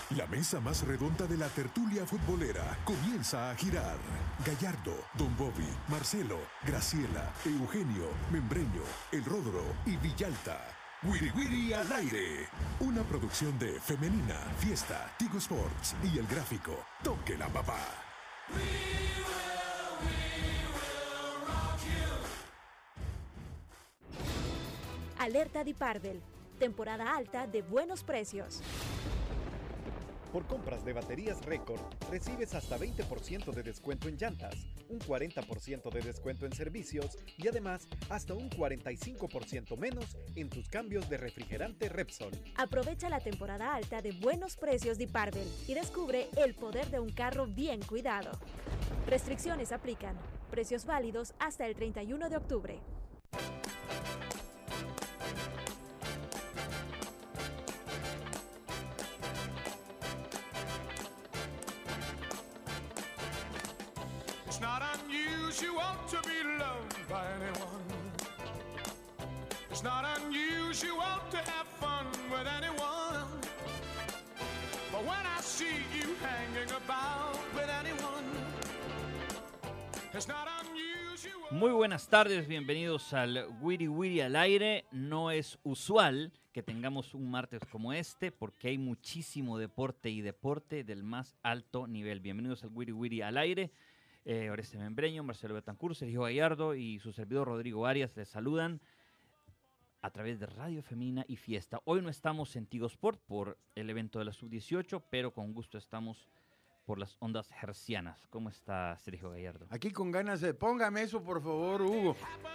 La mesa más redonda de la tertulia futbolera comienza a girar. Gallardo, Don Bobby, Marcelo, Graciela, Eugenio, Membreño, El Ródoro y Villalta. Wiri Wiri al aire. Una producción de Femenina, Fiesta, Tigo Sports y El Gráfico. Toque la papá. Alerta Di Parvel. Temporada alta de buenos precios. Por compras de baterías récord, recibes hasta 20% de descuento en llantas, un 40% de descuento en servicios y además hasta un 45% menos en tus cambios de refrigerante Repsol. Aprovecha la temporada alta de buenos precios Di Parvel y descubre el poder de un carro bien cuidado. Restricciones aplican. Precios válidos hasta el 31 de octubre. It's not unusual to be loved by anyone. It's not unusual to have fun with anyone. But when I see you hanging about with anyone, it's not unusual. Muy buenas tardes, bienvenidos al Wiri Wiri al aire. No es usual que tengamos un martes como este porque hay muchísimo deporte y deporte del más alto nivel. Bienvenidos al Wiri Wiri al aire. Oreste Membreño, Marcelo Betancur, Sergio Gallardo y su servidor Rodrigo Arias les saludan a través de Radio Femenina y Fiesta. Hoy no estamos en Tigo Sport por el evento de la Sub-18, pero con gusto estamos por las ondas hercianas. ¿Cómo está Sergio Gallardo? Aquí con ganas de... Póngame eso, por favor, Hugo.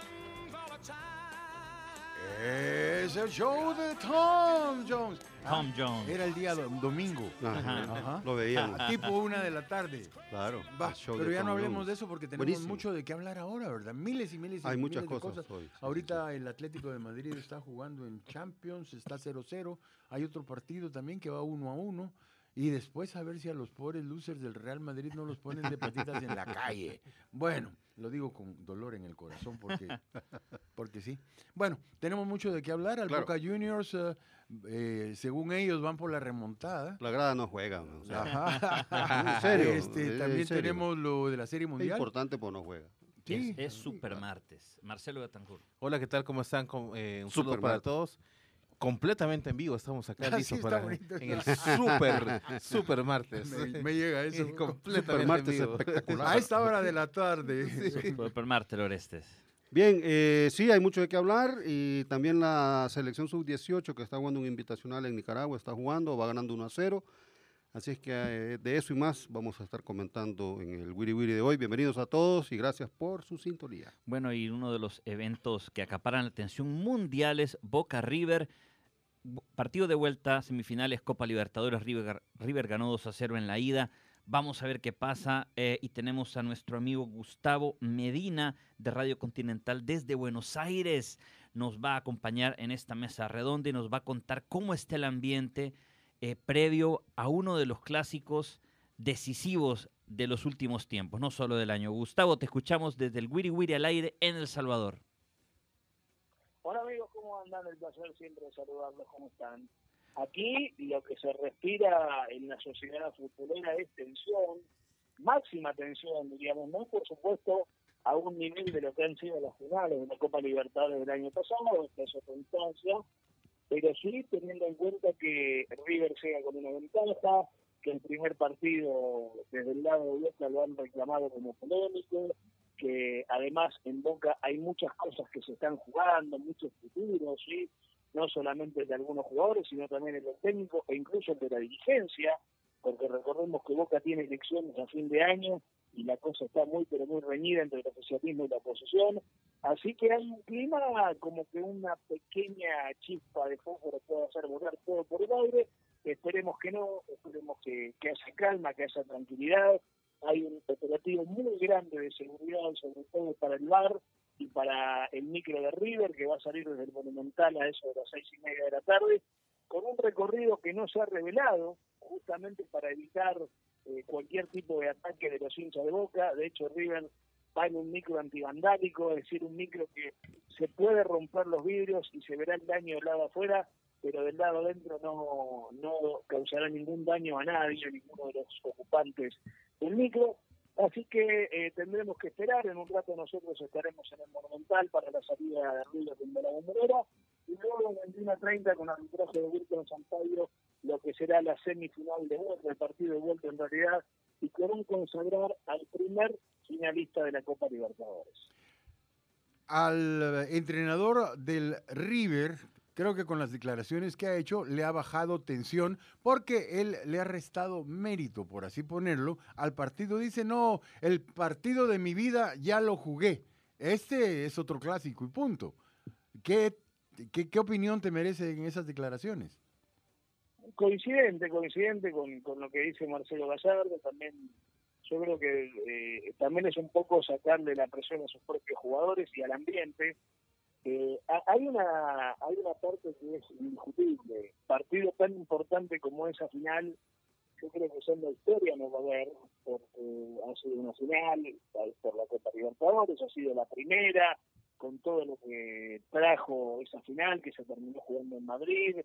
Es el show de Tom Jones. Tom Jones. Era el día domingo. Ajá. Lo veíamos. Tipo 1 de la tarde. Claro. Va, el show pero de ya no Tom hablemos Jones. de eso porque tenemos Buenísimo. mucho de qué hablar ahora, ¿verdad? Miles y miles y Hay miles muchas de cosas hoy, sí, Ahorita el Atlético de Madrid está jugando en Champions, está 0-0. Hay otro partido también que va 1-1. Y después a ver si a los pobres losers del Real Madrid no los ponen de patitas en la calle. Bueno, lo digo con dolor en el corazón porque sí. Bueno, tenemos mucho de qué hablar. Al Claro. Boca Juniors, según ellos, van por la remontada. La grada no juega. O sea, Ajá. en serio, También en serio. tenemos lo de la Serie Es Mundial. importante, pero no juega. Sí. Es super martes. Marcelo Betancur. Hola, ¿qué tal? ¿Cómo están? Un saludo Super para martes. todos. Completamente en vivo estamos acá Ah, listos sí, para está bonito. en el super martes. Me llega eso. Completamente Super martes en vivo. espectacular. A esta hora de la tarde. Super martes, Orestes. Bien, sí, hay mucho de qué hablar y también la selección sub-18 que está jugando un invitacional en Nicaragua, está jugando, va ganando 1-0. Así es que de eso y más vamos a estar comentando en el Wiri Wiri de hoy. Bienvenidos a todos y gracias por su sintonía. Bueno, y uno de los eventos que acaparan la atención mundial es Boca River. Partido de vuelta, semifinales, Copa Libertadores. River ganó 2-0 en la ida. Vamos a ver qué pasa. Y tenemos a nuestro amigo Gustavo Medina de Radio Continental desde Buenos Aires. Nos va a acompañar en esta mesa redonda y nos va a contar cómo está el ambiente previo a uno de los clásicos decisivos de los últimos tiempos, no solo del año. Gustavo, te escuchamos desde el Wiri Wiri al aire en El Salvador. Hola amigos, ¿cómo andan? El placer siempre de saludarlos, ¿cómo están? Aquí lo que se respira en la sociedad futbolera es tensión, máxima tensión, diríamos, no por supuesto a un nivel de lo que han sido las finales de la Copa Libertadores del año pasado, esta es otra instancia, pero sí teniendo en cuenta que River llega con una ventaja, que el primer partido desde el lado de Boca lo han reclamado como polémico, que además en Boca hay muchas cosas que se están jugando, muchos futuros, ¿sí? No solamente de algunos jugadores, sino también el del técnico e incluso el de la dirigencia, porque recordemos que Boca tiene elecciones a fin de año y la cosa está muy pero muy reñida entre el oficialismo y la oposición, así que hay un clima como que una pequeña chispa de fósforo puede hacer volar todo por el aire. Esperemos que no, esperemos que haya calma, que haya tranquilidad. Hay un operativo muy grande de seguridad, sobre todo para el bar y para el micro de River, que va a salir desde el Monumental a eso de las 6:30 de la tarde, con un recorrido que no se ha revelado, justamente para evitar cualquier tipo de ataque de los hinchas de Boca. De hecho, River va en un micro antivandálico, es decir, un micro que se puede romper los vidrios y se verá el daño del lado afuera pero del lado adentro no causará ningún daño a nadie, a ninguno de los ocupantes del micro. Así que tendremos que esperar. En un rato nosotros estaremos en el Monumental para la salida de River de la Bombonera, y luego en 21:30 con arbitraje de Wilton Sampaio, lo que será la semifinal de vuelta, el partido de vuelta en realidad, y querrán consagrar al primer finalista de la Copa Libertadores. Al entrenador del River, creo que con las declaraciones que ha hecho le ha bajado tensión, porque él le ha restado mérito, por así ponerlo, al partido. Dice, no, el partido de mi vida ya lo jugué. Este es otro clásico y punto. ¿Qué opinión te merecen esas declaraciones? Coincidente con lo que dice Marcelo Gallardo. También yo creo que también es un poco sacarle la presión a sus propios jugadores y al ambiente. Hay una parte que es indiscutible. Partido tan importante como esa final, yo creo que en la historia no va a haber, porque ha sido una final por la Copa Libertadores, ha sido la primera, con todo lo que trajo esa final, que se terminó jugando en Madrid.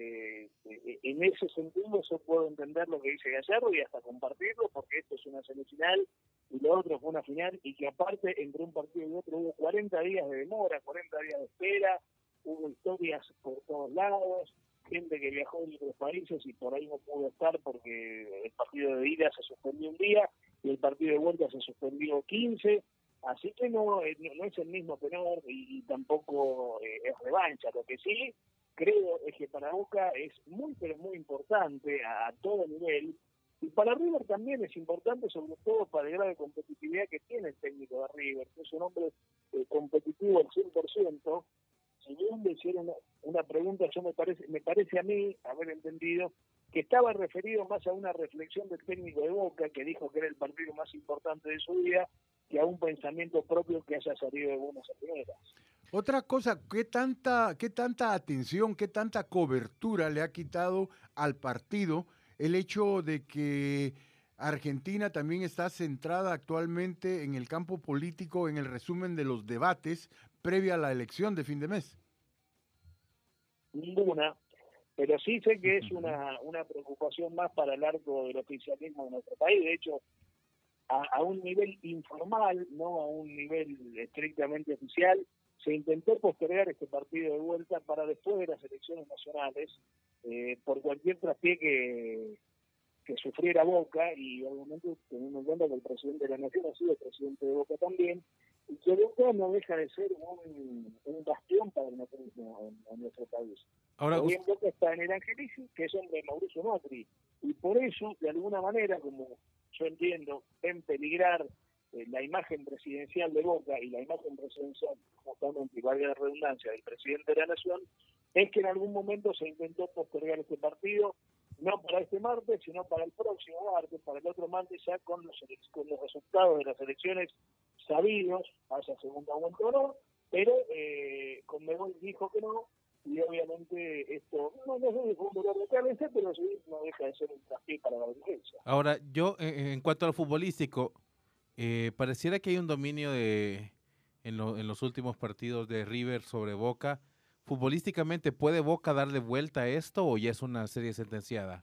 En ese sentido yo puedo entender lo que dice Gallardo y hasta compartirlo, porque esto es una semifinal y lo otro fue una final, y que aparte entre un partido y otro hubo 40 días de demora, 40 días de espera, hubo historias por todos lados, gente que viajó de otros países y por ahí no pudo estar porque el partido de ida se suspendió un día y el partido de vuelta se suspendió 15. Así que no es el mismo tenor y tampoco es revancha. Lo que sí creo es que para Boca es muy, pero muy importante a todo nivel, y para River también es importante, sobre todo para el grado de competitividad que tiene el técnico de River, que es un hombre competitivo al 100%. Si bien le hicieron una pregunta, me parece a mí haber entendido que estaba referido más a una reflexión del técnico de Boca, que dijo que era el partido más importante de su vida, que a un pensamiento propio que haya salido de buenas a primeras. Otra cosa, ¿qué tanta atención, qué tanta cobertura le ha quitado al partido el hecho de que Argentina también está centrada actualmente en el campo político, en el resumen de los debates previa a la elección de fin de mes? Ninguna, pero sí sé que es una preocupación más para el arco del oficialismo de nuestro país. De hecho, a un nivel informal, no a un nivel estrictamente oficial, se intentó postergar este partido de vuelta para después de las elecciones nacionales, por cualquier traspié que sufriera Boca, y obviamente teniendo en cuenta que el presidente de la Nación ha sido presidente de Boca también, y que Boca no deja de ser un bastión para el macrismo en nuestro país. Ahora, Hoy en Boca está en el Angelici, que es hombre de Mauricio Macri, y por eso, de alguna manera, como yo entiendo, ven peligrar la imagen presidencial de Boca y la imagen presidencial, justamente, y valga la redundancia, del presidente de la Nación, es que en algún momento se intentó postergar este partido, no para este martes, sino para el próximo martes, para el otro martes, ya con los resultados de las elecciones sabidos, haya segunda vuelta o no, pero Conmebol dijo que no, y obviamente esto no sé si fue un dolor de cabeza, pero sí no deja de ser un traspié para la dirigencia. ahora yo, en cuanto al futbolístico, pareciera que hay un dominio en los últimos partidos de River sobre Boca. ¿Futbolísticamente puede Boca darle vuelta a esto o ya es una serie sentenciada?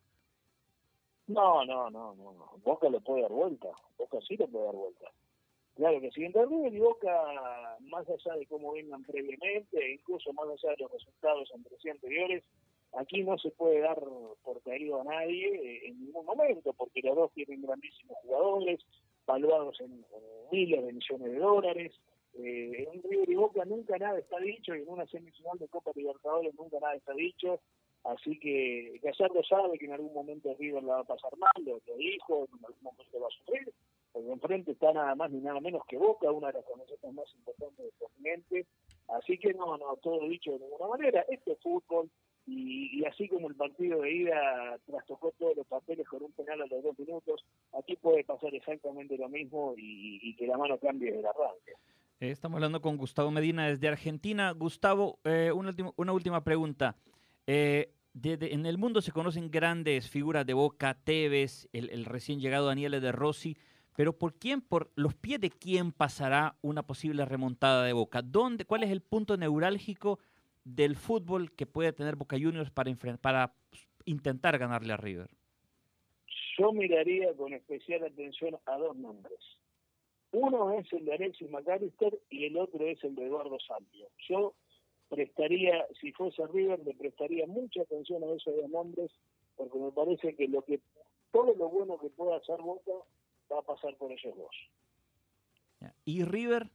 No. Boca le puede dar vuelta. Boca sí le puede dar vuelta. Claro que sí. Entre River y Boca, más allá de cómo vengan previamente, incluso más allá de los resultados entre sí anteriores, aquí no se puede dar por caído a nadie en ningún momento, porque los dos tienen grandísimos jugadores, valuados en miles de millones de dólares. En River y Boca nunca nada está dicho, y en una semifinal de Copa Libertadores nunca nada está dicho, así que Gallardo sabe que en algún momento River la va a pasar mal, lo dijo, en algún momento va a sufrir, porque enfrente está nada más ni nada menos que Boca, una de las camisetas más importantes del continente, así que no, todo dicho de ninguna manera. Esto es fútbol, y así como el partido de ida trastocó todos los papeles con un penal a los 2 minutos, aquí puede pasar exactamente lo mismo y que la mano cambie del arranque. Estamos hablando con Gustavo Medina desde Argentina. Gustavo, una última pregunta. En el mundo se conocen grandes figuras de Boca, Tevez, el recién llegado Daniele De Rossi, pero ¿por los pies de quién pasará una posible remontada de Boca? ¿Cuál es el punto neurálgico del fútbol que puede tener Boca Juniors para intentar ganarle a River? Yo miraría con especial atención a dos nombres. Uno es el de Alexis McAllister y el otro es el de Eduardo Salvio. Yo prestaría, si fuese River, le prestaría mucha atención a esos dos nombres, porque me parece que todo lo bueno que pueda hacer Boca va a pasar por ellos dos. ¿Y River?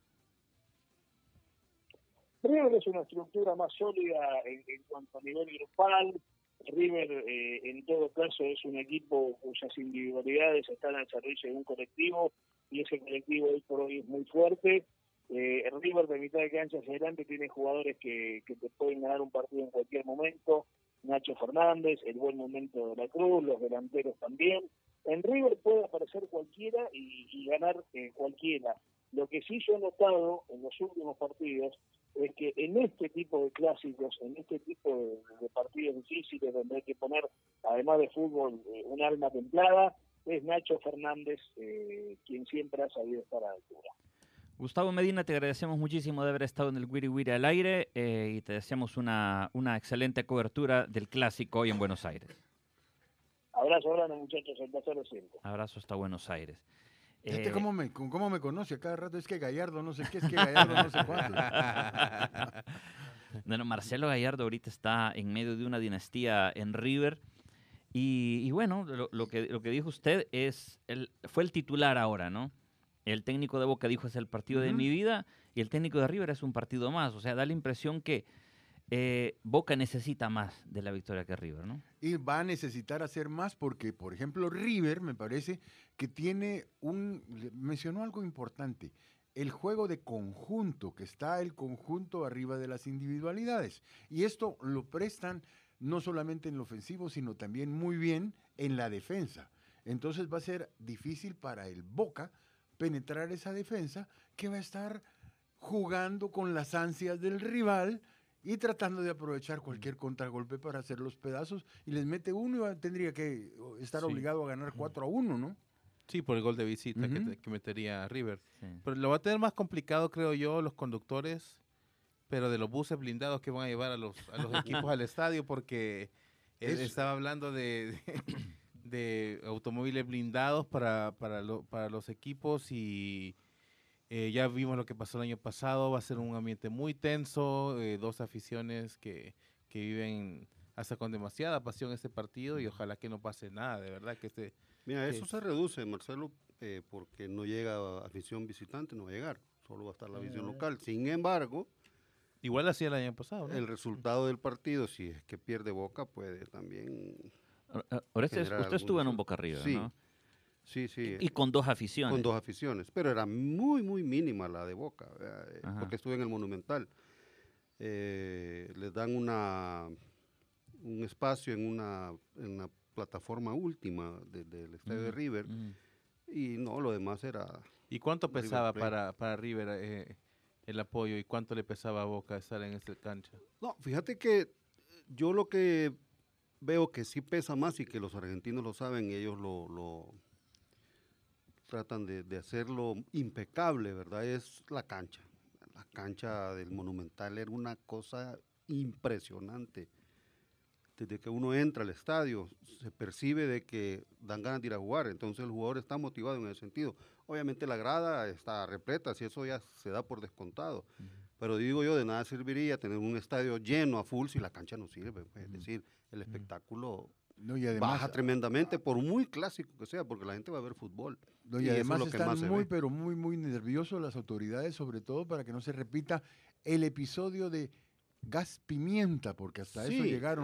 River es una estructura más sólida en cuanto a nivel grupal. River, en todo caso, es un equipo cuyas individualidades están al servicio de un colectivo, y ese colectivo hoy por hoy es muy fuerte. River, de mitad de cancha hacia adelante, tiene jugadores que te pueden ganar un partido en cualquier momento. Nacho Fernández, el buen momento de la Cruz, los delanteros también. En River puede aparecer cualquiera y ganar cualquiera. Lo que sí yo he notado en los últimos partidos es que en este tipo de clásicos, en este tipo de partidos difíciles donde hay que poner, además de fútbol, un alma templada, es Nacho Fernández quien siempre ha sabido estar a la altura. Gustavo Medina, te agradecemos muchísimo de haber estado en el Wiri Wiri al aire y te deseamos una excelente cobertura del clásico hoy en Buenos Aires. Abrazo grande, muchachos, el placer lo siento. Abrazo hasta Buenos Aires. ¿Cómo me conoce? A cada rato es que Gallardo no sé qué, es que Gallardo no sé cuánto. Bueno, Marcelo Gallardo ahorita está en medio de una dinastía en River y bueno, lo que dijo usted fue el titular ahora, ¿no? El técnico de Boca dijo es el partido de mi vida y el técnico de River es un partido más. O sea, da la impresión que Boca necesita más de la victoria que River, ¿no? Y va a necesitar hacer más porque, por ejemplo, River me parece que tiene mencionó algo importante, el juego de conjunto, que está el conjunto arriba de las individualidades. Y esto lo prestan no solamente en lo ofensivo, sino también muy bien en la defensa. Entonces va a ser difícil para el Boca penetrar esa defensa que va a estar jugando con las ansias del rival y tratando de aprovechar cualquier contragolpe para hacer los pedazos, y les mete uno y tendría que estar obligado a ganar 4-1, ¿no? Sí, por el gol de visita que metería River. Sí. Pero lo va a tener más complicado, creo yo, los conductores, pero de los buses blindados que van a llevar a los equipos al estadio, porque él estaba hablando de automóviles blindados para los equipos y ya vimos lo que pasó el año pasado. Va a ser un ambiente muy tenso, dos aficiones que viven hasta con demasiada pasión este partido y ojalá que no pase nada, de verdad que Mira, eso se reduce, Marcelo, porque no llega afición visitante, no va a llegar, solo va a estar la afición local. Sin embargo, igual hacía el año pasado, ¿no? El resultado del partido, si es que pierde Boca, puede también... Usted estuvo en un Boca River, sí, ¿no? Sí. Y con dos aficiones. Con dos aficiones, pero era muy, muy mínima la de Boca, porque estuve en el Monumental. Les dan un espacio en una plataforma última del estadio de River, y no, lo demás era... ¿Y cuánto pesaba para River el apoyo y cuánto le pesaba a Boca estar en esta cancha? No, fíjate que yo lo que veo que sí pesa más y que los argentinos lo saben y ellos lo tratan de hacerlo impecable, ¿verdad? Es la cancha. La cancha del Monumental era una cosa impresionante. Desde que uno entra al estadio, se percibe de que dan ganas de ir a jugar, entonces el jugador está motivado en ese sentido. Obviamente la grada está repleta, si eso ya se da por descontado. Pero digo yo, de nada serviría tener un estadio lleno a full si la cancha no sirve. Es decir, el espectáculo y además, baja tremendamente, por muy clásico que sea, porque la gente va a ver fútbol. Y además están pero muy nerviosos las autoridades, sobre todo para que no se repita el episodio de gas pimienta, porque hasta eso llegaron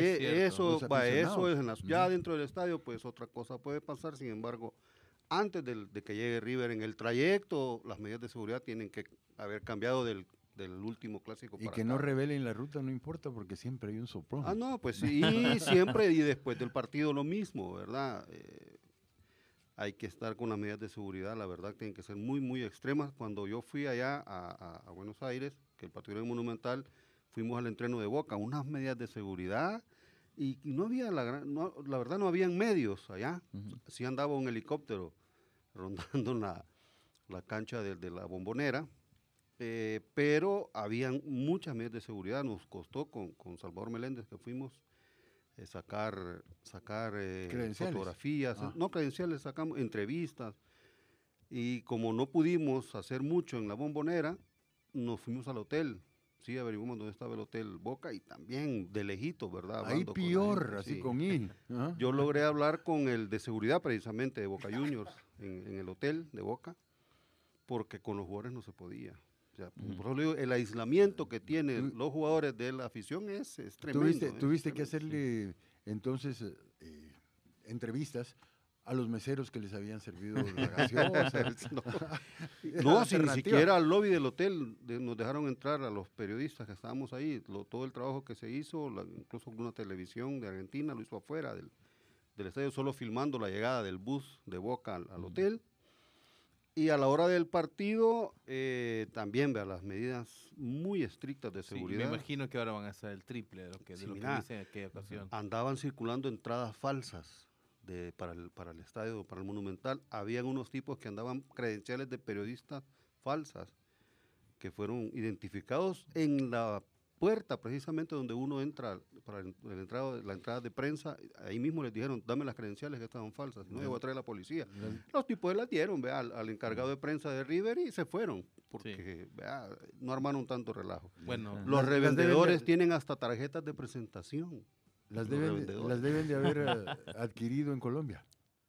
ya dentro del estadio, pues otra cosa puede pasar. Sin embargo, antes de que llegue River, en el trayecto, las medidas de seguridad tienen que haber cambiado del último clásico. Y que no revelen la ruta, no importa, porque siempre hay un soplón. No, pues sí, siempre, y después del partido lo mismo, ¿verdad? Hay que estar con las medidas de seguridad, la verdad, tienen que ser muy, muy extremas. Cuando yo fui allá a Buenos Aires, que el partido era Monumental, fuimos al entreno de Boca, unas medidas de seguridad, y no había, la verdad no habían medios allá. Sí andaba un helicóptero rondando la cancha de la Bombonera, pero habían muchas medidas de seguridad. Nos costó con Salvador Meléndez, que fuimos, sacar fotografías, no credenciales, sacamos entrevistas, y como no pudimos hacer mucho en la Bombonera, nos fuimos al hotel. Sí, averiguamos dónde estaba el hotel Boca y también de lejitos, ¿verdad? Ahí peor, así sí. con él. ¿Ah? Yo logré hablar con el de seguridad precisamente de Boca Juniors en el hotel de Boca, porque con los jugadores no se podía. O sea, por eso le digo, el aislamiento que tienen los jugadores de la afición es tremendo. Tuviste que hacerle entonces entrevistas a los meseros que les habían servido la gaseosa. No, si ni siquiera al lobby del hotel nos dejaron entrar a los periodistas que estábamos ahí. Todo el trabajo que se hizo, incluso una televisión de Argentina lo hizo afuera del estadio, solo filmando la llegada del bus de Boca al hotel. Y a la hora del partido, también, vea, las medidas muy estrictas de seguridad. Sí, me imagino que ahora van a ser el triple de lo que dice en aquella ocasión. Andaban circulando entradas falsas para el estadio, para el Monumental. Habían unos tipos que andaban credenciales de periodistas falsas, que fueron identificados en la puerta precisamente donde uno entra para la entrada de prensa. Ahí mismo les dijeron, dame las credenciales que estaban falsas, no, yo voy a traer a la policía. Los tipos las dieron, vea, al encargado de prensa de River y se fueron, porque vea, no armaron tanto relajo. Bueno, los revendedores tienen hasta tarjetas de presentación. Las deben de haber adquirido en Colombia.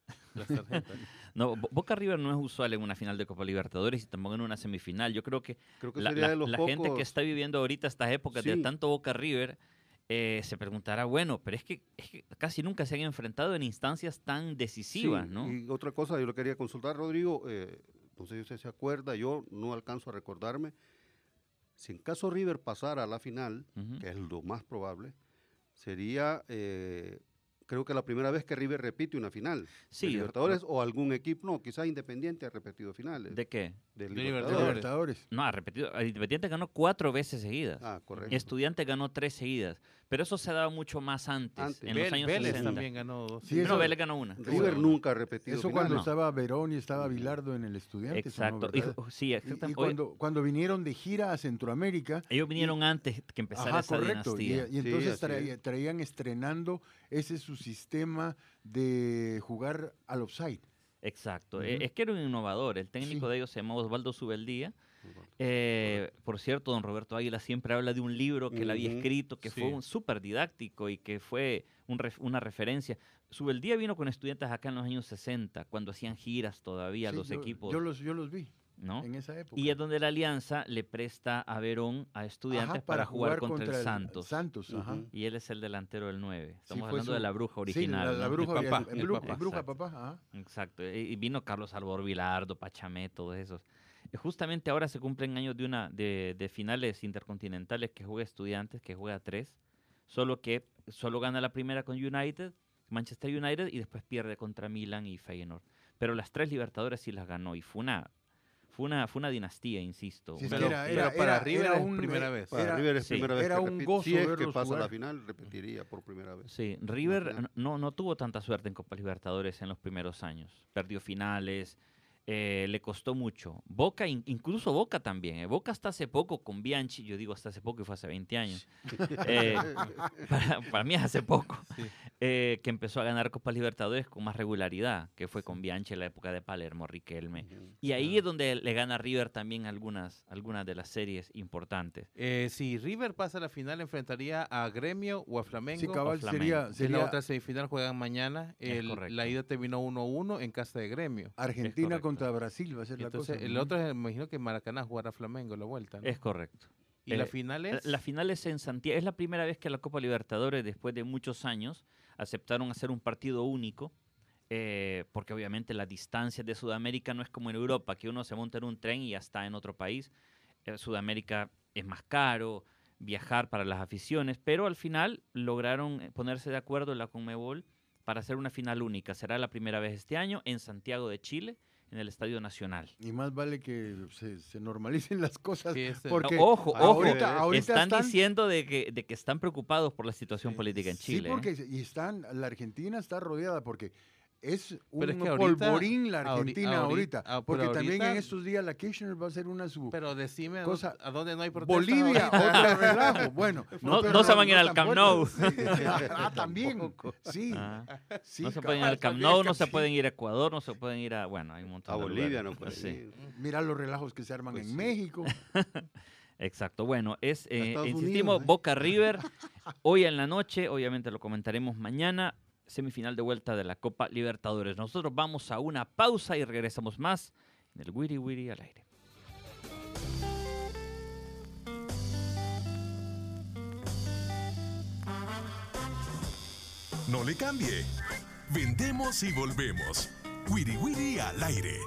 No, Boca River no es usual en una final de Copa Libertadores y tampoco en una semifinal. Yo creo que la gente que está viviendo ahorita estas épocas de tanto Boca River se preguntará, bueno, pero es que casi nunca se han enfrentado en instancias tan decisivas, sí, ¿no? Y otra cosa, yo lo quería consultar, Rodrigo, no sé si usted se acuerda, yo no alcanzo a recordarme, si en caso River pasara a la final, que es lo más probable, sería, creo que la primera vez que River repite una final. Sí. De Libertadores o algún equipo, no, quizás Independiente ha repetido finales. ¿De qué? De Libertadores. No, ha repetido. Independiente ganó 4 veces seguidas. Ah, correcto. Estudiante ganó 3 seguidas. Pero eso se daba mucho más antes. En los años Vélez 60. también ganó 2. Sí, no, Vélez ganó 1. River nunca ha repetido eso finales. cuando estaba Verón y estaba Bilardo en el Estudiante. Exacto. Sí, exactamente. Y cuando vinieron de gira a Centroamérica. Ellos vinieron antes que empezara esa dinastía. Y entonces traían estrenando ese su sistema de jugar al offside. Exacto. Es que era un innovador. El técnico de ellos se llamaba Osvaldo Subeldía. Por cierto, don Roberto Águila siempre habla de un libro que él había escrito, que fue súper didáctico y que fue una referencia. Subeldía vino con Estudiantes acá en los años 60, cuando hacían giras todavía los equipos. Yo los vi. ¿No? En esa época. Y es donde la Alianza le presta a Verón a Estudiantes para jugar contra el Santos. Y él es el delantero del 9. Estamos hablando de la Bruja original. Sí, la Bruja, el Bruja papá. Ajá. Exacto. Y vino Carlos Salvador Vilardo, Pachamé, todos esos. Justamente ahora se cumplen años de finales intercontinentales que juega Estudiantes, que juega 3, solo gana la primera con United, Manchester United, y después pierde contra Milan y Feyenoord. Pero las 3 Libertadores sí las ganó y fue una dinastía, insisto. Sí, pero para River es primera vez. Para River es primera vez. Era un gozo si es que verlos pasa jugar. a la final, repetiría por primera vez. Sí, River no tuvo tanta suerte en Copa Libertadores en los primeros años. Perdió finales, le costó mucho. Boca, incluso Boca también. Boca hasta hace poco con Bianchi, yo digo hasta hace poco y fue hace 20 años. Para mí es hace poco. Sí. Que empezó a ganar Copa Libertadores con más regularidad, que fue con Bianchi en la época de Palermo, Riquelme. Y ahí es donde le gana a River también algunas de las series importantes. Si River pasa a la final, enfrentaría a Gremio o a Flamengo. Sí, cabal, sería la otra semifinal, juegan mañana. La ida terminó 1-1 en casa de Gremio. Argentina contra Brasil va a ser entonces, la cosa. El otro, me imagino que Maracaná jugará Flamengo la vuelta, ¿no? Es correcto. ¿Y la final es? La final es en Santiago. Es la primera vez que la Copa Libertadores, después de muchos años, aceptaron hacer un partido único, porque obviamente las distancias de Sudamérica no es como en Europa, que uno se monta en un tren y ya está en otro país. Sudamérica es más caro, viajar para las aficiones, pero al final lograron ponerse de acuerdo en la Conmebol para hacer una final única. Será la primera vez este año en Santiago de Chile, en el Estadio Nacional. Y más vale que se normalicen las cosas. Sí, porque ojo, ahorita están diciendo de que están preocupados por la situación política en Chile. Sí, porque la Argentina está rodeada, porque Es un Pero es que ahorita- polvorín la Argentina ahorita. pero Porque también ahorita- en estos días la Kirchner va a hacer una Pero decime cosa. a dónde no hay protesta. Bolivia, ahorita. otro relajo. Bueno, No pero se van a ir al tan Camp fuerte. Nou. Sí. También. Sí. Ah, Sí, no se cabal, pueden ir al Camp sabía Nou, que no se sí. pueden ir a Ecuador, no se pueden ir a... Bueno, hay un montón A de Bolivia lugares. no puede Sí. ir. Mira los relajos que se arman Pues en sí. México. Exacto, bueno, Estados insistimos, Unidos, ¿eh? Boca River, hoy en la noche, obviamente lo comentaremos mañana, semifinal de vuelta de la Copa Libertadores. Nosotros vamos a una pausa y regresamos más en el Wiri Wiri al aire. No le cambie. Vendemos y volvemos. Wiri Wiri al aire.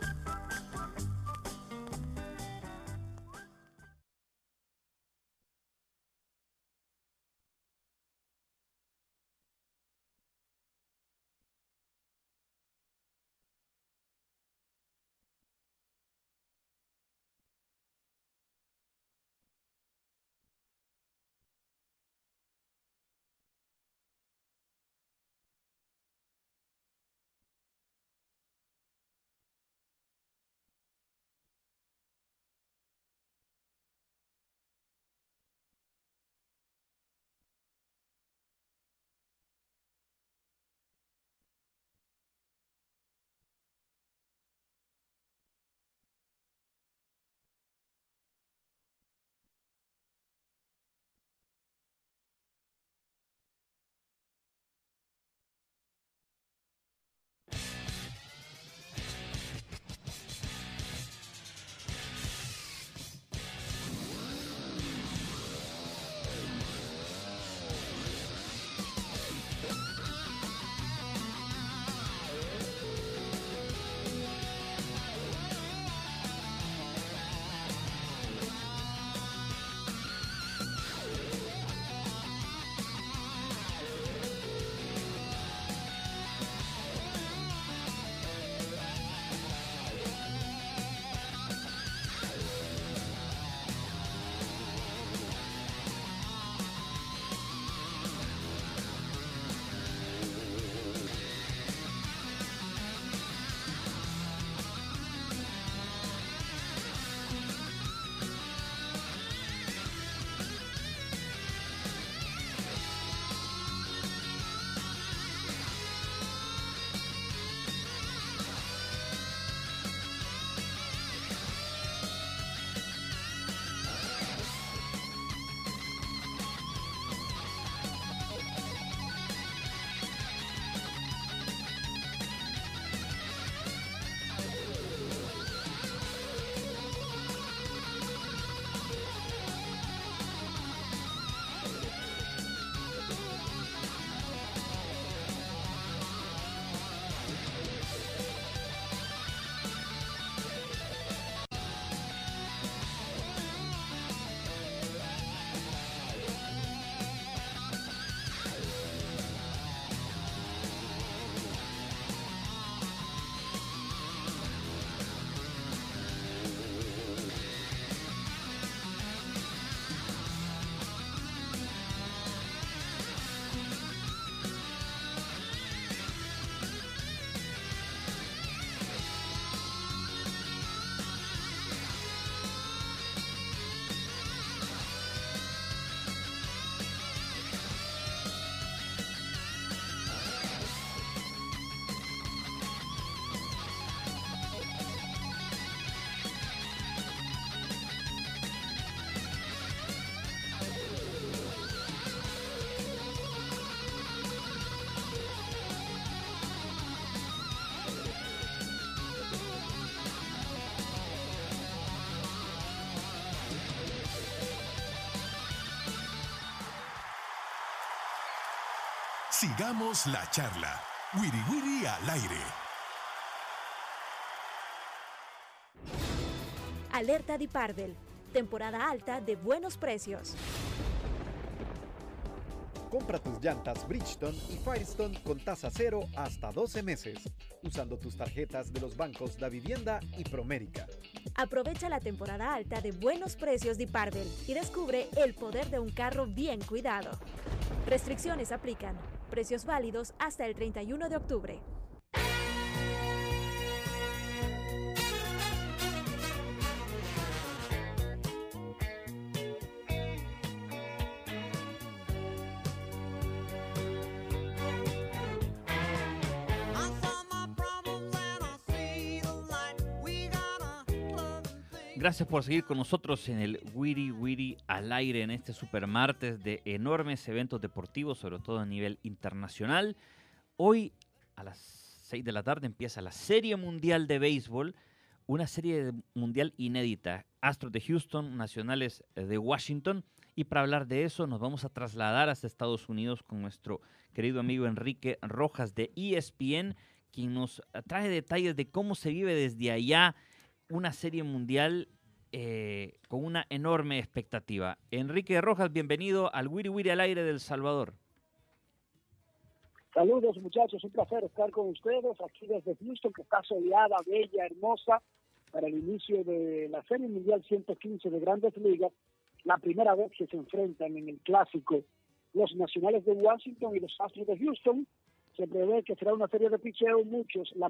Sigamos la charla. Wiri Wiri al aire. Alerta Di Parvel. Temporada alta de buenos precios. Compra tus llantas Bridgestone y Firestone con tasa cero hasta 12 meses, usando tus tarjetas de los bancos Da Vivienda y Promérica. Aprovecha la temporada alta de buenos precios Di Parvel y descubre el poder de un carro bien cuidado. Restricciones aplican. Precios válidos hasta el 31 de octubre. Gracias por seguir con nosotros en el Wiri Wiri al aire en este supermartes de enormes eventos deportivos, sobre todo a nivel internacional. Hoy a las 6 de la tarde empieza la Serie Mundial de Béisbol, una serie mundial inédita. Astros de Houston, Nacionales de Washington. Y para hablar de eso nos vamos a trasladar hasta Estados Unidos con nuestro querido amigo Enrique Rojas de ESPN, quien nos trae detalles de cómo se vive desde allá una serie mundial con una enorme expectativa. Enrique Rojas, bienvenido al Wiri Wiri al aire del Salvador. Saludos, muchachos, un placer estar con ustedes aquí desde Houston, que está soleada, bella, hermosa, para el inicio de la Serie Mundial 115 de Grandes Ligas, la primera vez que se enfrentan en el clásico los Nacionales de Washington y los Astros de Houston. Se prevé que será una serie de picheo, muchos, la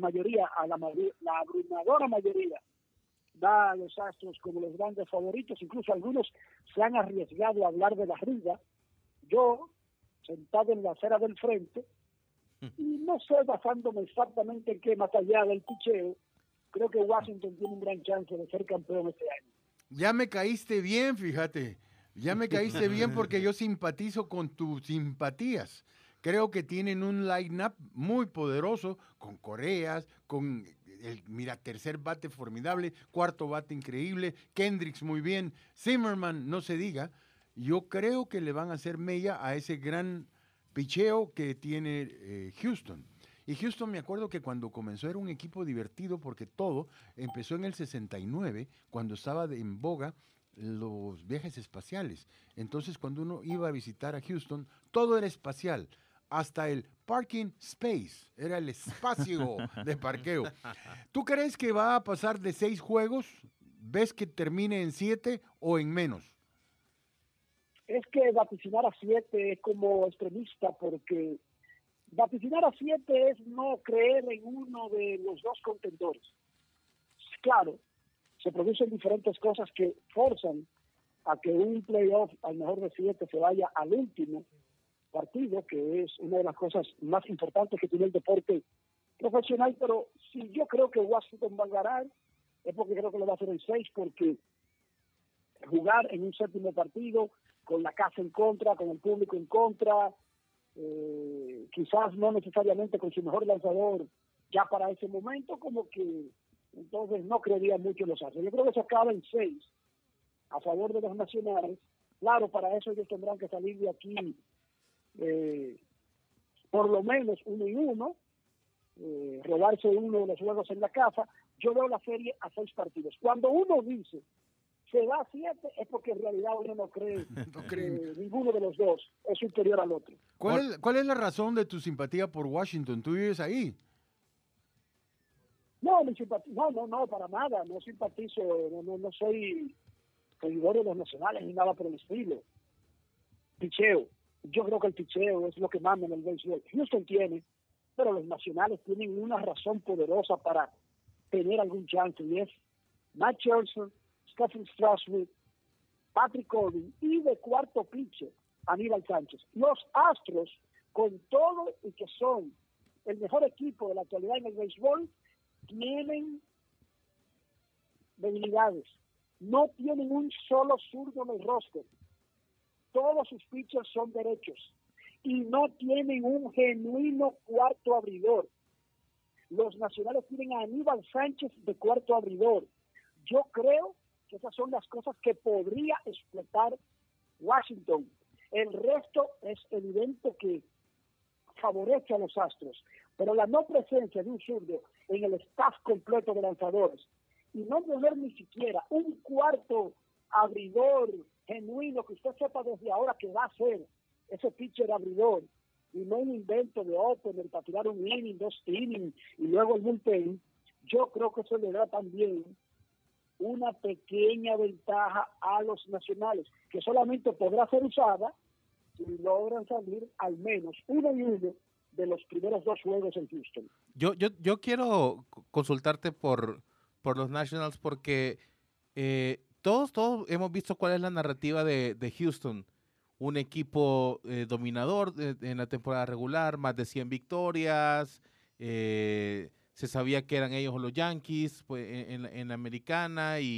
abrumadora mayoría da a los Astros como los grandes favoritos, incluso algunos se han arriesgado a hablar de la riga. Yo, sentado en la acera del frente, y no sé basándome exactamente en qué, más allá del picheo, creo que Washington tiene un gran chance de ser campeón este año. Ya me caíste bien, fíjate. Ya me caíste bien porque yo simpatizo con tus simpatías. Creo que tienen un line-up muy poderoso, con Correas, con tercer bate formidable, cuarto bate increíble, Kendricks muy bien, Zimmerman, no se diga. Yo creo que le van a hacer mella a ese gran picheo que tiene Houston. Y Houston, me acuerdo que cuando comenzó era un equipo divertido porque todo empezó en el 69, cuando estaba en boga los viajes espaciales. Entonces, cuando uno iba a visitar a Houston, todo era espacial. Hasta el parking space, era el espacio de parqueo. ¿Tú crees que va a pasar de 6 juegos? ¿Ves que termine en 7 o en menos? Es que vaticinar a 7 es como extremista, porque vaticinar a 7 es no creer en uno de los dos contendores. Claro, se producen diferentes cosas que forzan a que un playoff al mejor de 7 se vaya al último partido, que es una de las cosas más importantes que tiene el deporte profesional. Pero si yo creo que Washington va a ganar, es porque creo que lo va a hacer en 6, porque jugar en un séptimo partido con la casa en contra, con el público en contra, quizás no necesariamente con su mejor lanzador ya para ese momento, como que entonces no creería mucho en los Astros. Yo creo que se acaba en 6 a favor de los Nacionales. Claro, para eso ellos tendrán que salir de aquí por lo menos 1-1, robarse uno de los juegos en la casa. Yo veo la serie a 6 partidos. Cuando uno dice se va a 7 es porque en realidad uno no cree que ninguno de los dos es superior al otro. ¿Cuál es la razón de tu simpatía por Washington? ¿Tú vives ahí? No, para nada. No simpatizo, no soy seguidor de los Nacionales ni nada por el estilo. Picheo. Yo creo que el picheo es lo que manda en el béisbol. Houston tiene, pero los Nacionales tienen una razón poderosa para tener algún chance, y es Matt Churchill, Stephen Strasburg, Patrick Corbin y de cuarto pitcher Aníbal Sánchez. Los Astros, con todo y que son el mejor equipo de la actualidad en el béisbol, tienen debilidades. No tienen un solo zurdo en el roster. Todos sus pitchers son derechos y no tienen un genuino cuarto abridor. Los Nacionales tienen a Aníbal Sánchez de cuarto abridor. Yo creo que esas son las cosas que podría explotar Washington. El resto es evidente que favorece a los Astros, pero la no presencia de un zurdo en el staff completo de lanzadores y no tener ni siquiera un cuarto abridor genuino que usted sepa desde ahora que va a ser ese pitcher abridor, y no un invento de opener para tirar un inning, 2 innings y luego el bullpen, yo creo que eso le da también una pequeña ventaja a los Nacionales, que solamente podrá ser usada si logran salir al menos 1-1 de los primeros 2 juegos en Houston. Yo quiero consultarte por los Nationals porque todos hemos visto cuál es la narrativa de Houston. Un equipo dominador en la temporada regular, más de 100 victorias, se sabía que eran ellos los Yankees pues, en la americana, y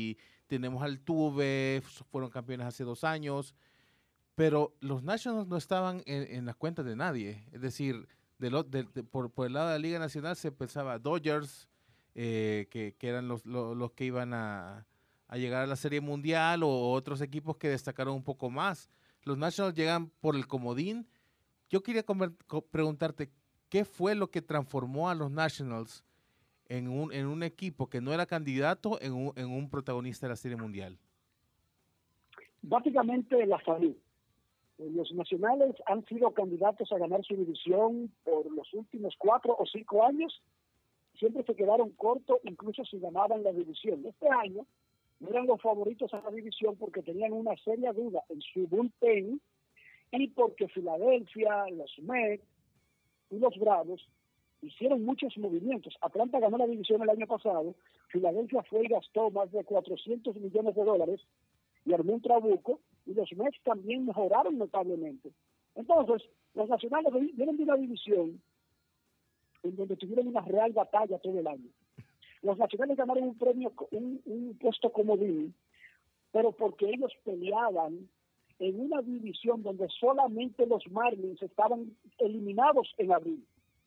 tenemos al Tuve, fueron campeones hace 2 años, pero los Nationals no estaban en las cuentas de nadie. Es decir, por el lado de la Liga Nacional se pensaba Dodgers, que eran los que iban a llegar a la Serie Mundial, o otros equipos que destacaron un poco más. Los Nationals llegan por el comodín. Yo quería preguntarte, ¿qué fue lo que transformó a los Nationals en un equipo que no era candidato en un protagonista de la Serie Mundial? Básicamente la salud. Los Nacionales han sido candidatos a ganar su división por los últimos 4 o 5 años. Siempre se quedaron cortos, incluso si ganaban la división. Este año no eran los favoritos a la división porque tenían una seria duda en su bullpen y porque Filadelfia, los Mets y los Bravos hicieron muchos movimientos. Atlanta ganó la división el año pasado, Filadelfia fue y gastó más de $400 millones y armó un trabuco, y los Mets también mejoraron notablemente. Entonces, los Nacionales vienen de una división en donde tuvieron una real batalla todo el año. Los Nacionales ganaron un premio, un puesto comodín, pero porque ellos peleaban en una división donde solamente los Marlins estaban eliminados en abril.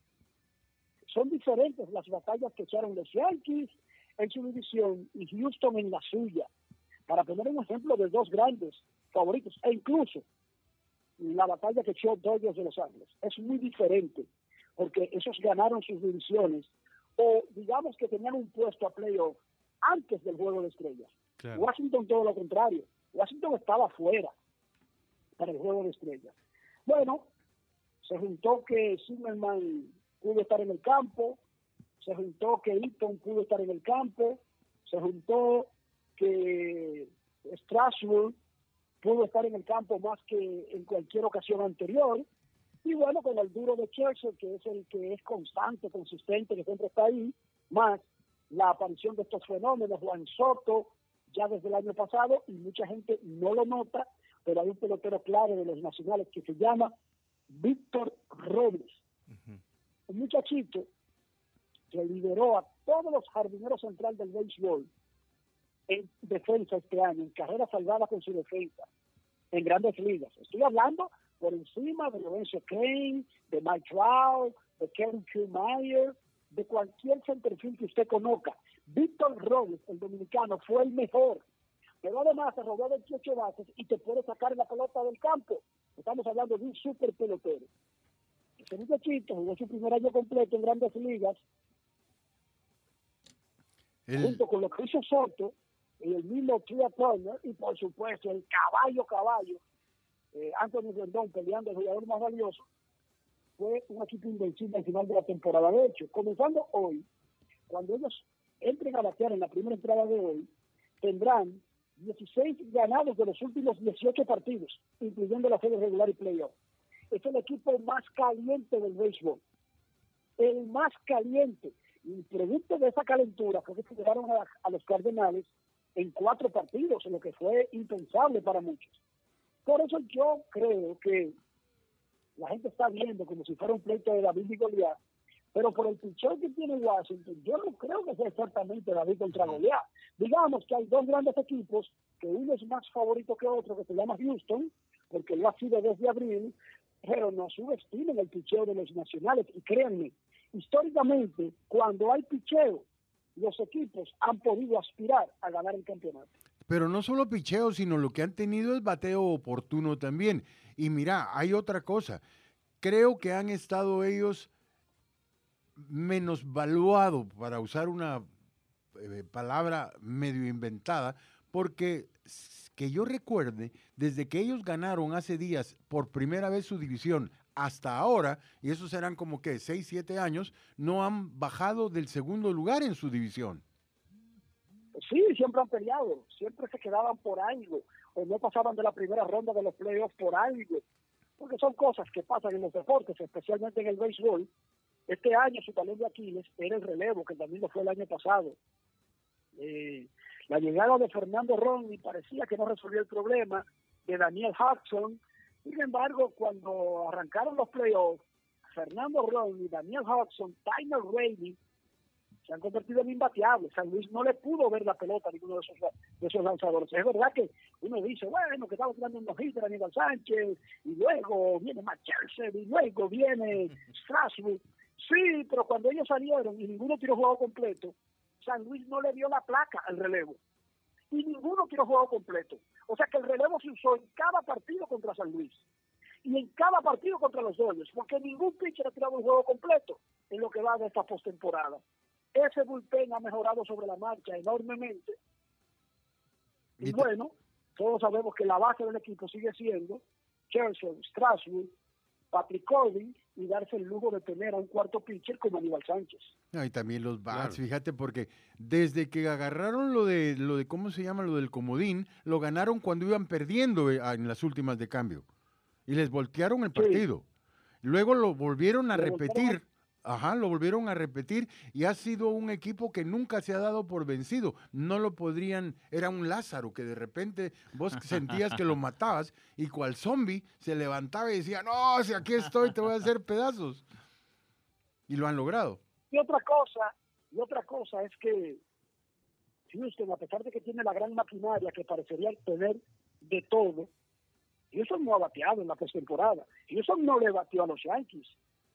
Son diferentes las batallas que echaron los Yankees en su división y Houston en la suya, para poner un ejemplo de 2 grandes favoritos, e incluso la batalla que echó Dodgers de Los Ángeles. Es muy diferente, porque esos ganaron sus divisiones, o digamos que tenían un puesto a playoff antes del Juego de Estrellas. Claro. Washington todo lo contrario. Washington estaba fuera para el Juego de Estrellas. Bueno, se juntó que Zimmerman pudo estar en el campo, se juntó que Eaton pudo estar en el campo, se juntó que Strasburg pudo estar en el campo más que en cualquier ocasión anterior, y bueno, con el duro de Scherzer, que es el que es constante, consistente, que siempre está ahí, más la aparición de estos fenómenos, Juan Soto, ya desde el año pasado, y mucha gente no lo nota, pero hay un pelotero clave de los Nacionales que se llama Víctor Robles. Uh-huh. Un muchachito que lideró a todos los jardineros centrales del béisbol en defensa este año, en carrera salvada con su defensa, en grandes ligas. Estoy hablando por encima de Lorenzo Cain, de Mike Trout, de Kevin Kiermaier, de cualquier centerfield que usted conozca. Víctor Robles, el dominicano, fue el mejor, pero además se robó 28 bases y te puede sacar la pelota del campo. Estamos hablando de un super pelotero. Ese muchachito jugó su primer año completo en grandes ligas, junto con lo que hizo Soto, y el mismo Tria Turner, y por supuesto el caballo, Anthony Rendón peleando el jugador más valioso. Fue un equipo invencible al final de la temporada. De hecho, comenzando hoy, cuando ellos entren a batear en la primera entrada de hoy, tendrán 16 ganados de los últimos 18 partidos, incluyendo la serie regular y playoff. Es el equipo más caliente del béisbol. El más caliente. Y producto de esa calentura fue que se llevaron a los Cardenales en 4 partidos, lo que fue impensable para muchos. Por eso yo creo que la gente está viendo como si fuera un pleito de David y Goliat, pero por el pichón que tiene Washington, yo no creo que sea exactamente David contra Goliat. Digamos que hay 2 grandes equipos, que uno es más favorito que otro, que se llama Houston, porque lo ha sido desde abril, pero no subestimen el picheo de los Nacionales. Y créanme, históricamente, cuando hay picheo, los equipos han podido aspirar a ganar el campeonato. Pero no solo picheo, sino lo que han tenido es bateo oportuno también. Y mira, hay otra cosa. Creo que han estado ellos menosvaluados, para usar una palabra medio inventada, porque que yo recuerde, desde que ellos ganaron hace días por primera vez su división hasta ahora, y esos serán como que 6, 7 años, no han bajado del segundo lugar en su división. Sí, siempre han peleado, siempre se quedaban por algo, o no pasaban de la primera ronda de los playoffs por algo, porque son cosas que pasan en los deportes, especialmente en el béisbol. Este año su talón de Aquiles era el relevo, que también lo fue el año pasado. La llegada de Fernando Ron parecía que no resolvía el problema, de Daniel Hudson. Sin embargo, cuando arrancaron los playoffs, Fernando Ron y Daniel Hudson, Tyler Rainey se han convertido en imbateables. San Luis no le pudo ver la pelota a ninguno de esos lanzadores. Es verdad que uno dice, bueno, que estaba tirando un no-hitter a Aníbal Sánchez, y luego viene Matt Churchill, y luego viene Strasburg. Sí, pero cuando ellos salieron y ninguno tiró juego completo, San Luis no le dio la placa al relevo. Y ninguno tiró juego completo. O sea que el relevo se usó en cada partido contra San Luis. Y en cada partido contra los Dodgers, porque ningún pitcher ha tirado un juego completo en lo que va de esta postemporada. Ese bullpen ha mejorado sobre la marcha enormemente. Y bueno, todos sabemos que la base del equipo sigue siendo Churchill, Strasburg, Patrick Corbin, y darse el lujo de tener a un cuarto pitcher como Aníbal Sánchez. Y también los bats, Claro. fíjate, porque desde que agarraron lo de ¿cómo se llama? Lo del comodín, lo ganaron cuando iban perdiendo en las últimas de cambio. Y les voltearon el partido. Luego lo volvieron a repetir. Lo volvieron a repetir y ha sido un equipo que nunca se ha dado por vencido. No lo podrían, era un Lázaro que de repente vos sentías que lo matabas y cual zombie se levantaba y decía, no, si aquí estoy te voy a hacer pedazos. Y lo han logrado. Y otra cosa es que Houston, a pesar de que tiene la gran maquinaria que parecería tener de todo, Houston no ha bateado en la postemporada. Houston no le batió a los Yankees.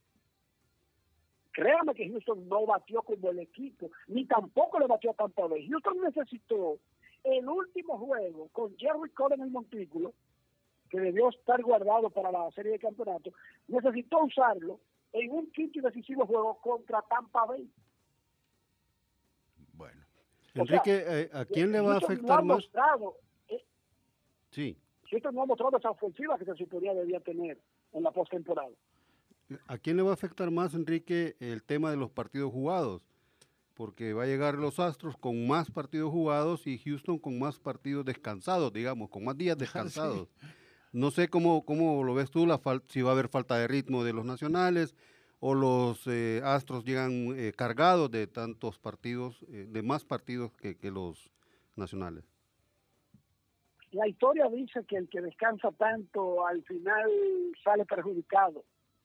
Créame que Houston no batió como el equipo, ni tampoco le batió a Tampa Bay. Houston necesitó el último juego con Jerry Cole en el montículo, que debió estar guardado para la serie de campeonato, necesitó usarlo en un quinto y decisivo juego contra Tampa Bay. Bueno. Enrique, ¿a quién le va a Houston afectar no ha más? mostrado, Sí. Houston no ha mostrado esa ofensiva que se suponía debía tener en la postemporada. ¿A quién le va a afectar más, Enrique, el tema de los partidos jugados? Porque va a llegar los Astros con más partidos jugados y Houston con más partidos descansados, digamos, con más días descansados. No sé cómo lo ves tú, si va a haber falta de ritmo de los nacionales o los Astros llegan cargados de tantos partidos, de más partidos que los nacionales. La historia dice que el que descansa tanto al final sale perjudicado,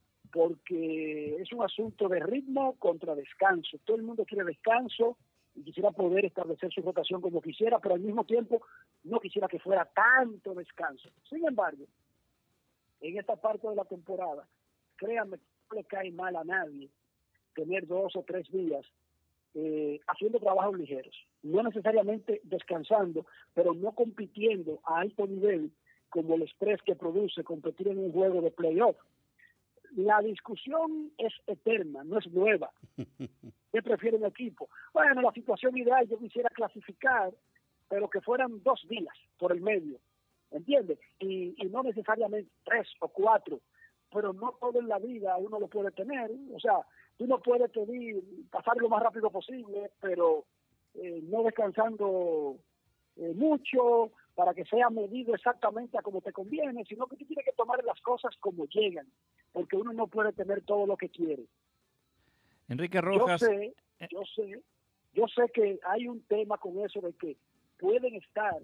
porque es un asunto de ritmo contra descanso. Todo el mundo quiere descanso y quisiera poder establecer su rotación como quisiera, pero al mismo tiempo no quisiera que fuera tanto descanso. Sin embargo, en esta parte de la temporada, créanme que no le cae mal a nadie tener 2 o 3 días haciendo trabajos ligeros, no necesariamente descansando, pero no compitiendo a alto nivel como el estrés que produce competir en un juego de playoff. La discusión es eterna, no es nueva. ¿Qué prefiere un equipo? Bueno, la situación ideal yo quisiera clasificar, pero que fueran 2 días por el medio, ¿entiendes? Y no necesariamente 3 o 4, pero no todo en la vida uno lo puede tener. O sea, tú no puedes pedir pasar lo más rápido posible, pero no descansando mucho para que sea medido exactamente a como te conviene, sino que tú tienes que tomar las cosas como llegan, porque uno no puede tener todo lo que quiere. Enrique Rojas. Yo sé que hay un tema con eso de que pueden estar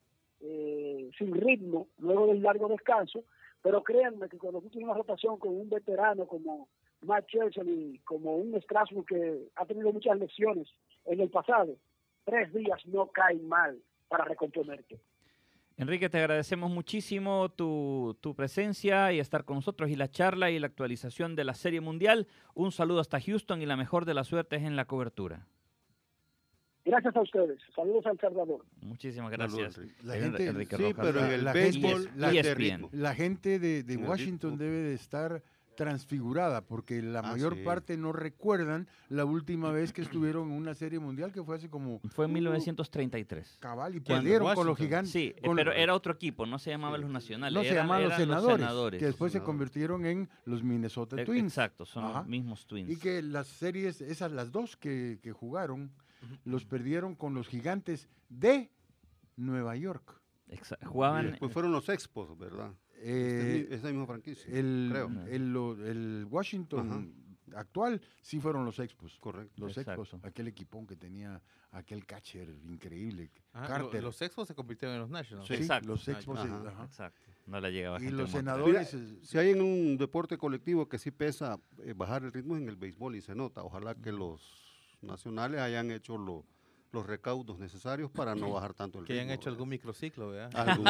sin ritmo luego del largo descanso, pero créanme que cuando tú tienes una rotación con un veterano como Matt Churchill y como un Strasburg que ha tenido muchas lesiones en el pasado, 3 días no caen mal para recomponerte. Enrique, te agradecemos muchísimo tu presencia y estar con nosotros y la charla y la actualización de la Serie Mundial. Un saludo hasta Houston y la mejor de las suertes en la cobertura. Gracias a ustedes. Saludos a El Salvador. Muchísimas gracias. Saludos, La gente, Enrique sí, Rojas. pero en el la béisbol gente- la de ESPN. ritmo. La gente de En el Washington ritmo. debe de estar transfigurada porque la mayor sí. parte no recuerdan la última vez que estuvieron en una serie mundial que fue hace como Fue en 1933. cabal y ¿Quién? perdieron con los Washington. gigantes. Sí, con- pero era otro equipo, no se llamaban los nacionales. no se llamaban los eran senadores, que después se Senadores. convirtieron en los Minnesota Twins. Exacto, son Ajá. los mismos Twins. Y que las series, esas las dos que jugaron, los perdieron con los gigantes de Nueva York. Jugaban Después fueron los Expos, ¿verdad? Esa misma franquicia, creo. El Washington actual sí fueron los Expos. Correcto. Los Exacto. Expos, aquel equipón que tenía aquel catcher increíble, Ah, Carter. los Expos se convirtieron en los Nationals. Sí, Exacto. los Expos. Ajá. Ajá. Exacto. No la llegaba Y gente los de Montreal. senadores. Si hay en un deporte colectivo que sí pesa bajar el ritmo en el béisbol y se nota, ojalá que los nacionales hayan hecho los recaudos necesarios para no bajar tanto el Que ritmo. hayan hecho ¿verdad? algún microciclo, ¿verdad?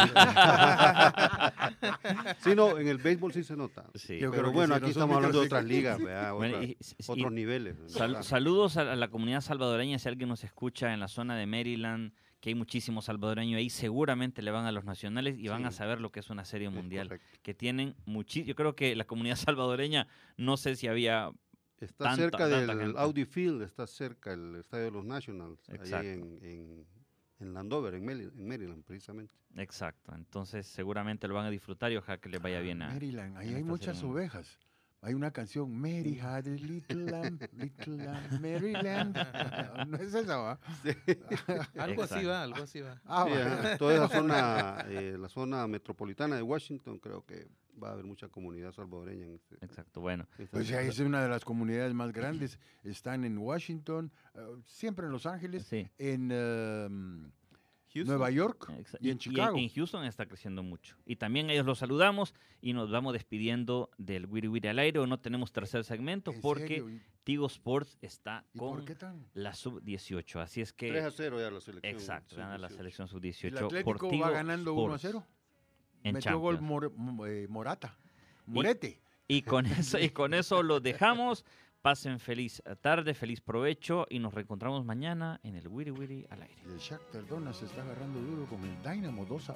Sí, no, en el béisbol sí se nota. Sí. Yo creo Pero que bueno, sí, aquí no son estamos hablando de microciclos. otras ligas, ¿verdad? Bueno, otros niveles. ¿verdad? Saludos a la comunidad salvadoreña. Si alguien nos escucha en la zona de Maryland, que hay muchísimos salvadoreños ahí, seguramente le van a los nacionales y van a Sí. saber lo que es una serie Es mundial. correcto. Que tienen muchísimo. Yo creo que la comunidad salvadoreña, no sé si había. Está cerca tanta del gente. Audi Field, está cerca el estadio de los Nationals, Exacto. ahí en Landover, en Maryland, precisamente. Exacto. Entonces, seguramente lo van a disfrutar y ojalá que les vaya bien a. Maryland, ahí en hay esta muchas serie. ovejas. Hay una canción, Mary had a little lamb, Maryland. ¿No es esa, va? Algo así Exacto. va, algo así va. Ah, Sí, va. ajá, toda esa zona, la zona metropolitana de Washington, creo que va a haber mucha comunidad salvadoreña en Exacto. Bueno, Pues ya es una de las comunidades más grandes. Están en Washington, siempre en Los Ángeles, sí. en Houston. Nueva York Exa- y en Chicago. en Houston está creciendo mucho. Y también ellos los saludamos y nos vamos despidiendo del Wiri Wiri al aire. Hoy no tenemos tercer segmento ¿En porque serio? Tigo Sports está ¿Y con por qué tan? la sub-18. Así es que... 3-0 ya la selección. Exacto, gana la sub-18. selección El sub-18 Atlético por Tigo va ganando Sports 1-0. en Metió gol Champions. Morata. Morete. Y con eso los dejamos. Pasen feliz tarde, feliz provecho y nos reencontramos mañana en el Wiri Wiri al aire. Y el Shakhtar Donetsk se está agarrando duro con el Dynamo 2-2.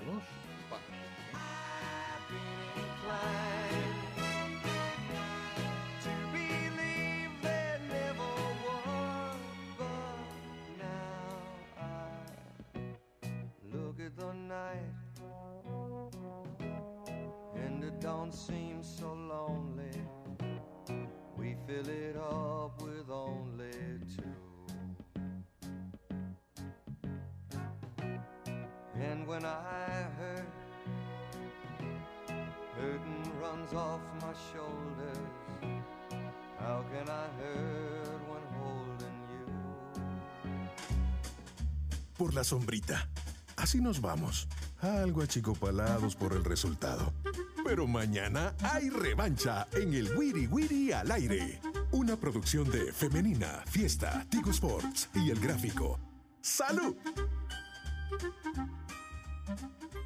To believe there never was, but now I look at the night and it don't seem so lonely. We fill it up with only two. And when I hurt, hurting runs off my shoulders. How can I hurt when holding you? Por la sombrita. Así nos vamos. Algo achicopalados por el resultado. Pero mañana hay revancha en el Wiri Wiri al aire. Una producción de Femenina, Fiesta, Tigo Sports y El Gráfico. ¡Salud!